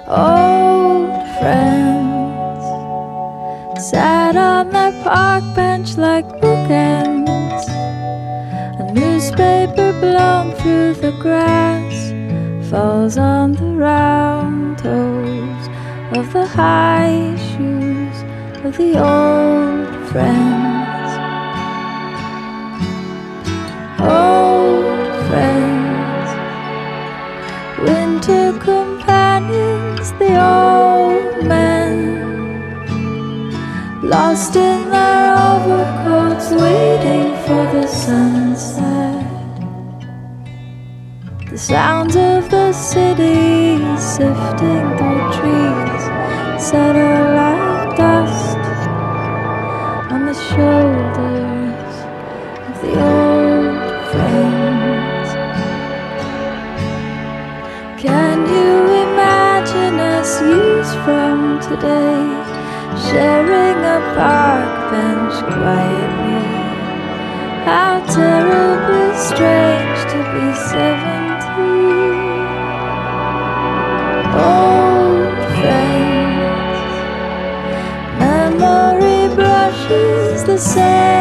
Old friends sat on their park bench like bookends. A newspaper blown through the grass falls on the round toes of the high shoes of the old friends. Old friends, winter companions, the old men, lost in their overcoats, waiting for the sunset. The sounds of the city sifting through trees settle like dust on the shoulders of the old friends. Can you imagine us years from today, sharing a park bench quietly? How terribly strange to be 17. Old friends, memory brushes the same